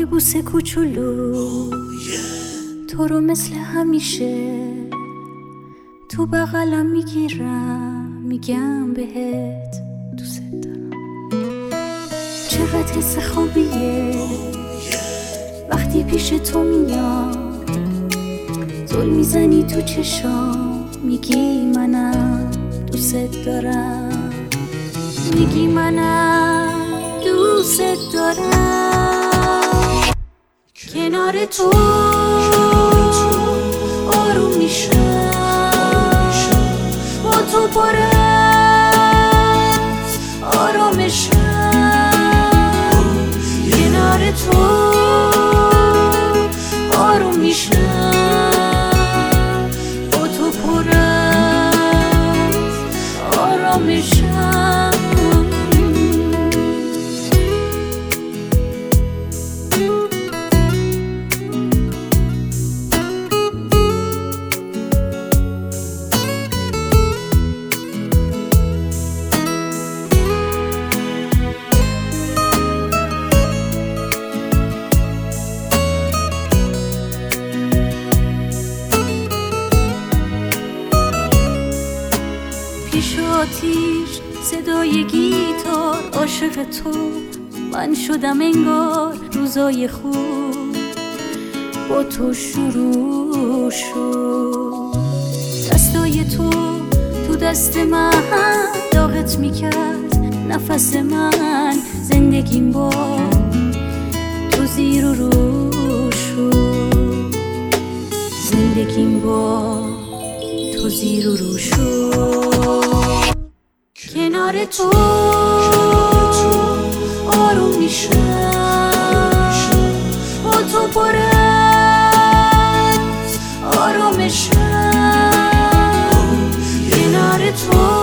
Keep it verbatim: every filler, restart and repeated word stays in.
بوسه کوچولو تو رو مثل همیشه تو بغلم میگیرم، میگم بهت دوست دارم. چقدر حس خوبیه وقتی پیش تو میام، زل میزنی تو چشام، میگی منم دوست دارم، میگی منم دوست دارم. کنار تو آروم میشم، با تو پر از آرامشم. کنار تو آروم میشم، با تو پر از آرامشم. پیش آتیش صدای گیتار، عاشق تو من شدم انگار. روزای خوب با تو شروع شد، دستای تو تو دست من داغت میکرد نفس من. زندگیم با تو زیر و رو شد، زندگیم با تو زیر و رو شد. کنار تو آروم میشم، با تو پر از آرامشم. کنار تو